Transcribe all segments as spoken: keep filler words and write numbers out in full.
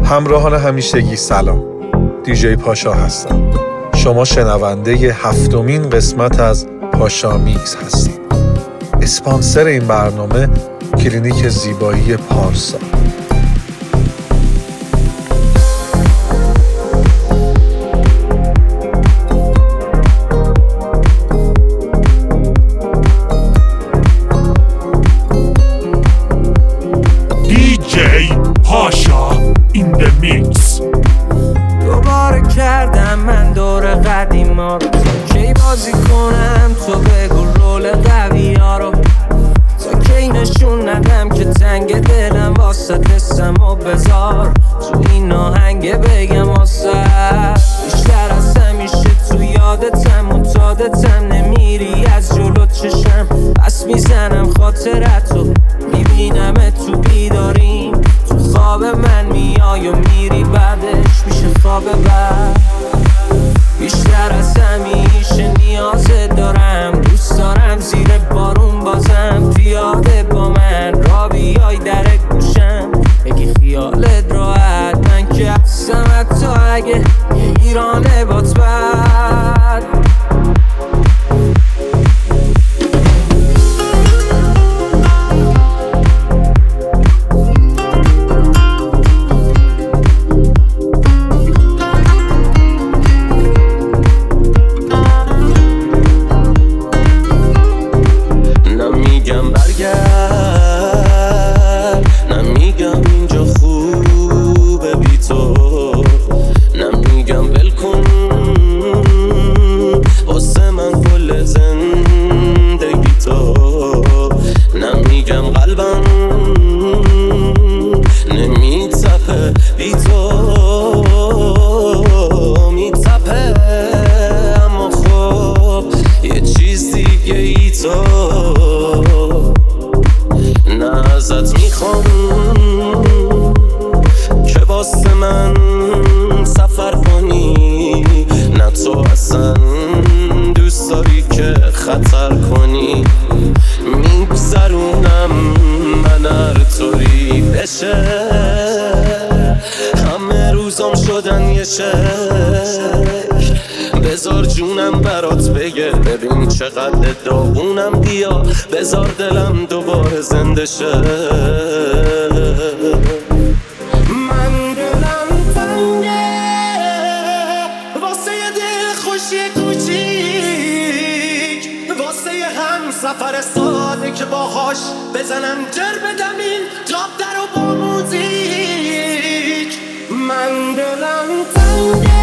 همراهان همیشگی سلام، دیجی پاشا هستم. شما شنونده هفتمین قسمت از پاشا میکس هستید. اسپانسر این برنامه کلینیک زیبایی پارسا. دیجی پاشا این د میکس. دوباره کردم من دور قدیما رو، تا کی بازی کنم تو بگو رول قوی ها رو، تا کی نشون ندم که تنگ دلم واسه دستم و بذار تو این آهنگ بگم واسه بیشتر از همیشه تو یادتم متادتم، نمیری از جلو چشم پس میزنم خاطرتو، میبینم تو بیداریم تو خواب من میای و میری بعدش میشه خواب بعد. بیشتر از همیشه نیازت دارم، دوست دارم زیر بارون بازم پیاده با من را بیای در گوشم بگی خیالت راحت، من که هستم حتی اگه ایرانه بات بد. بذار جونم برات بگه ببین چقدر داغونم، بیا بذار دلم دوباره زنده شه. من دلم تنگه واسه یه دل خوشی کوچیک، واسه یه هم سفر ساده که باهاش بزنم جر بدم این جاب در و با موزیک. من دلم تنگه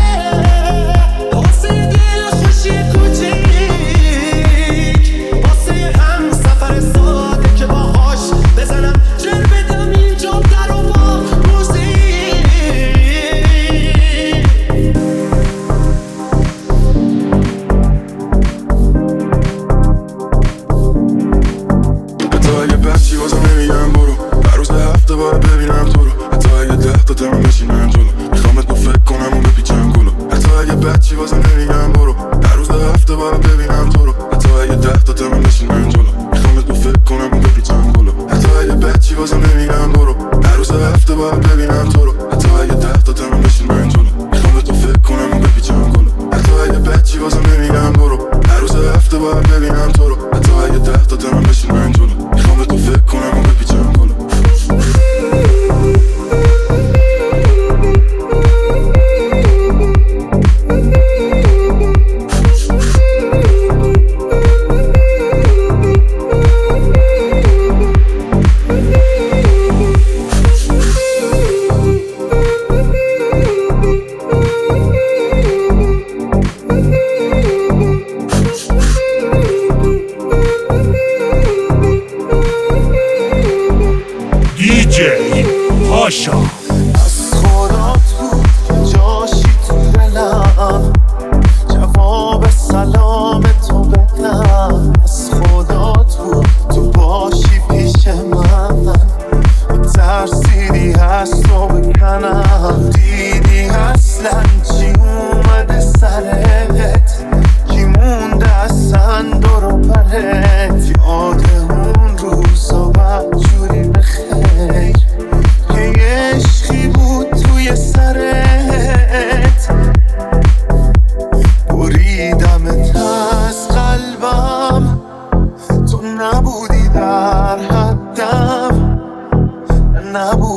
دیجی پاشا. از خدا تو که جاشی تو دلم جواب سلام تو بدم، از خدا تو تو باشی پیش من ترسیدی هست رو بکنم، دیدی اصلا چی اومده سرت کی مونده اصلا دور و برت، یاد اون روزا بدجوری بخیر که عشقی بود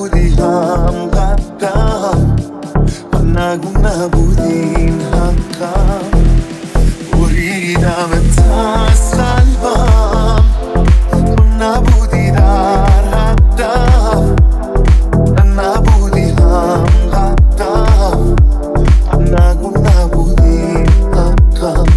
نبودی هم قدم و نگو نبودین حقم بریدمت از قلبم تو نبودی در حدم نبودی هم قدم نگو نبودی حقم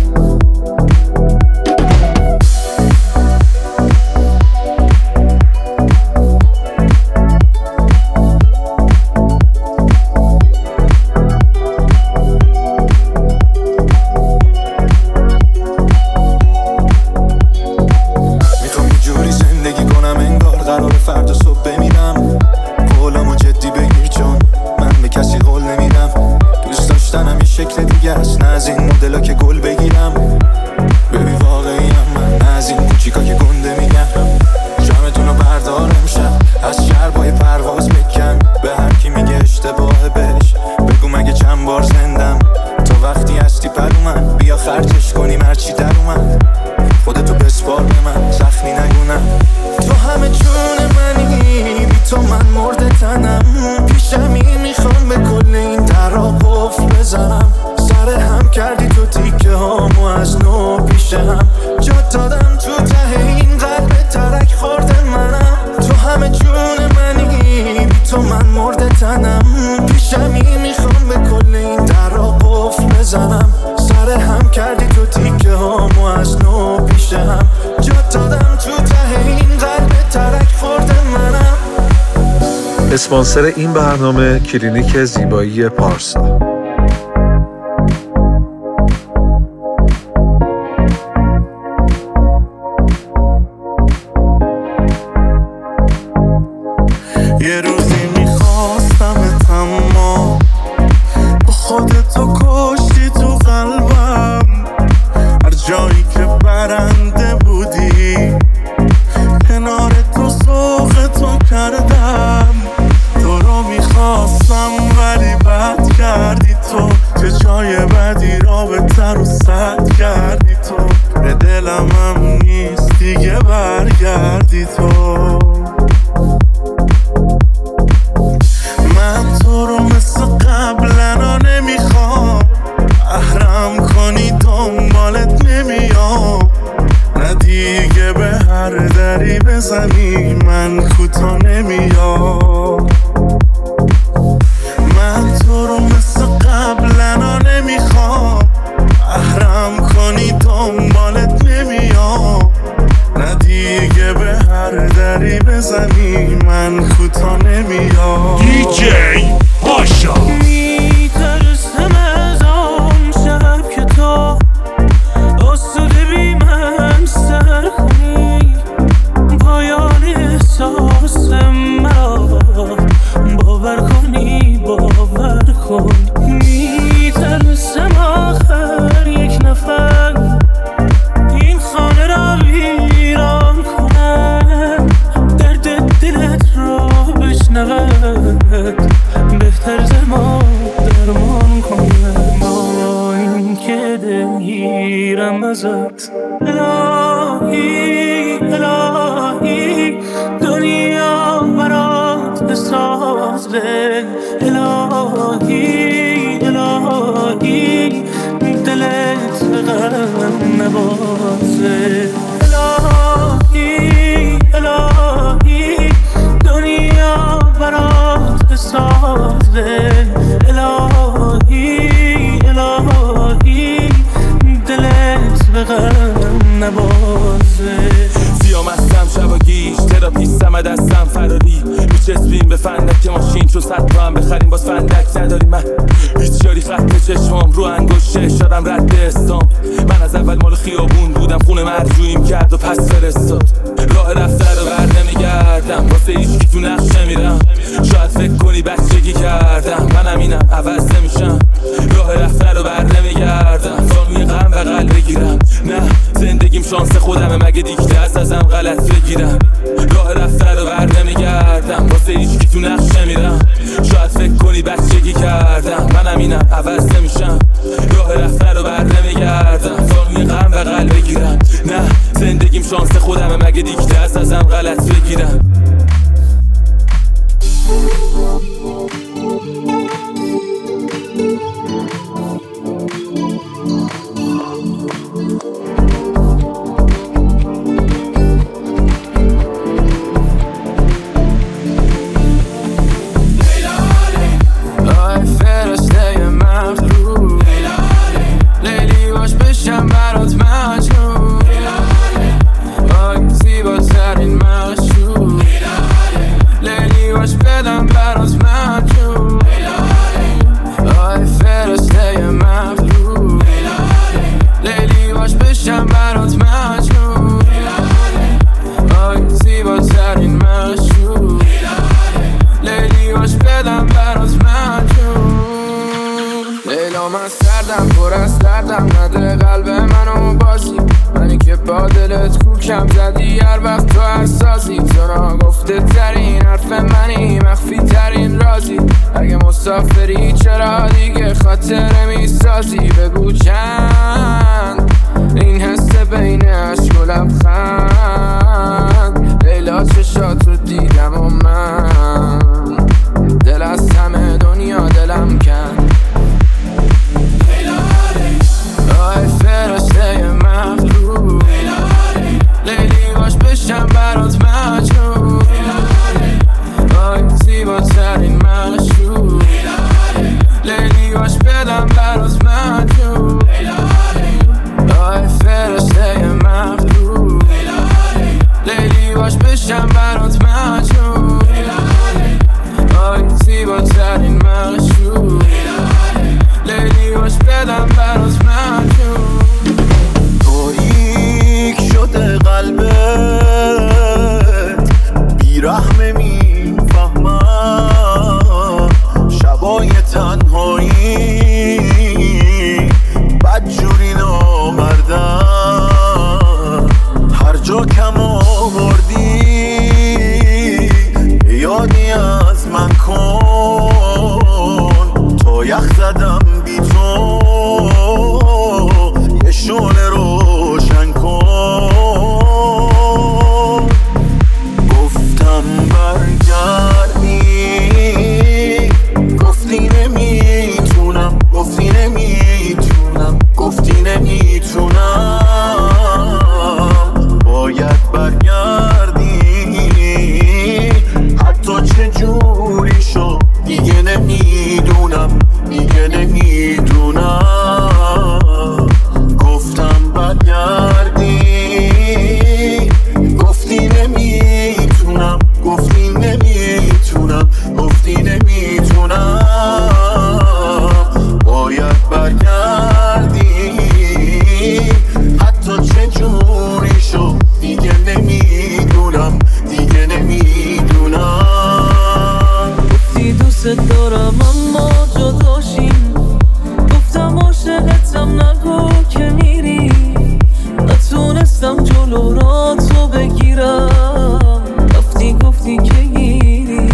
شکل دیگه است، نه از این مدلا که گل بگیرم. ببین واقعیم من، نه از این کوچیکا که گنده میگم. جمعتونو بردار امشب از شربای پرواز بکن. به هر کی میگه اشتباهه بهش بگو مگه چند بار زندم. تا وقتی هستی پر اومد بیا خرجش کنیم هرچی در اومد. خودتو بسپار به من زخمی نگونم. تو همه جون منی، بی تو من مرده تنم. پیشمی میخوام به کل این درا قفل بزنم. سر هم کردی تو تیکه هامو از نو پیش هم جات دادم. تو ته این قلب ترک خورده منم. تو همه جون منی، بی تو من مرده تنم. پیشمی میخوام به کل این درا قفل بزنم. سر هم کردی تو تیکه هامو از نو پیش هم جات دادم. تو ته این قلب ترک خورده منم. اسپانسر این برنامه کلینیک زیبایی پارسا. یه روزی میخواستمت اما با خودتو کشتی تو قلبم. هر جایی که برنده بودی کنار تو سوقتو کردم. تو رو میخواستم ولی بد کردی تو. چه جای بدی را بهتر و سد کردی تو. به دلم هم نیست دیگه برگردی تو. من تو رو مثل قبلنا نمیخوام. احرم کنی دنبالت نمیام. نه دیگه به هر دری بزنی من کوتا نمیام. من تو رو مثل قبلنا نمیخوام. احرم کنی دنبالت نمیام. نه دیگه به هر دری بزنی من کوتا نمیام. دیجی پاشا میترسم از آن شب که تو آسوده بی من سر کنی. پایان احساس مرا باور کنی باور کن. میترسم آخر یک نفر این خانه را ویران کنم. درد دلت را بشنود بهتر زمان درمان کنم. با این که دلگیرم ازت الهی الهی دنیا برات بسازه. الهی الهی دلت به غم نبازه. الهی الهی دنیا برات بسازه. الهی الهی دلت به غم نبازه. سیامستم شب و گیش تراپیستم و دستم فراری. میچسبیم به فندک ماشین چون صد تا هم بخریم باز فندک نداری. من هیچ یاری خط چشمام رو انگشته شدم رد استام. من از اول مال خیابون بودم خونه مرجوعیم کرد و پس فرستاد. راه رفته رو بر نمیگردم واسه هیچ کی تو نقشه میرم. شاید فکر کنی بچگی کردم منم اینم عوض نمیشم. راه رفته رو بر نمیگردم زانوی غم بغل بگیرم. نه زندگیم شانس خودمه مگه دیگه از ازم غلط بگیرم. راه رفته رو بر نمیگردم واسه هیچ کی تو نقشه میرم. شاید فکر کنی بچگی کردم منم اینم عوض نمیشم. راه رفته رو بر نمیگردم زانوی غم بغل بگیرم. نه زندگیم شانس خودمه مگه دیگه از ازم غلط بگیرم. از سردم پر از دردم نده قلب منو بازی منی که با دلت کوکم زدی هر وقت تو حساسی تو را گفته ترین حرف منی مخفی ترین رازی اگه مسافری چرا دیگه خاطره میسازی بگو چند این حس بین عشق و لبخند لیلا چشات رو دیدم و من دل از همه دنیا دلم کن آی فرشته مغلوب لیلی باش بشم برات مجنون آی زیباترین مشروب لیلی باش بدم برات مجنون آی فرشته مغلوب لیلی باش بشم برات مجنون آی زیباترین مشروب لیلی باش بدم برات مجنون تاریک شده قلبت بیرحمه میفهمم شبای تنهایی بدجوری نامردم هر جا کم آوردی یادی از من کن تا یخ زدم بی تو یه شعله روشن کن گفتم برگردی گفتی نمیتونم گفتی نمیتونم گفتی نمیتونم باید برگردی حتی چه جوری شد دیگه نمیدونم دیگه نمیدونم گفتم برگردی گفتی نمیتونم گفتی نمیتونم گفتی نمیتونم باید برگردی حتی چه جوری شد دیگه نمیدونم دیگه نمیدونم گفتی دوست دارم اما جداشیم گفتم عاشقتم نگو که میری نتونستم جلو را تو بگیرم رفتی گفتی که گیری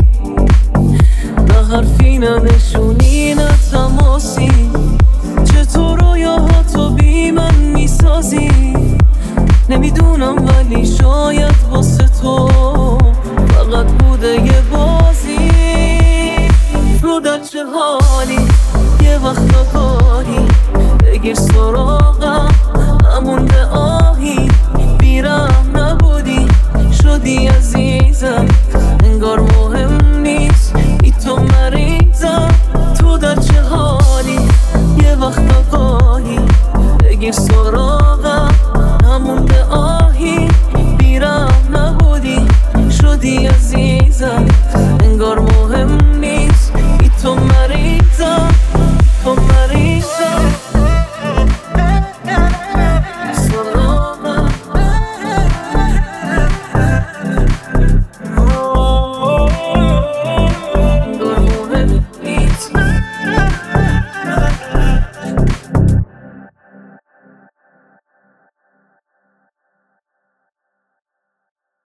نه حرفی نه نشونی نه تماسی چطور رویاها تو بی من میسازی نمیدونم ولی شاید واسه تو فقط بوده یه بازی رو در چه حالی یه وقت آگاهی بگیر سراغم نمونده آهی بیرم نبودی شدی عزیزم انگار مهم نیست بی تو مریضم تو در چه حالی یه وقت آگاهی بگیر سراغم نمونده آهی بیرم نبودی شدی عزیزم انگار مهم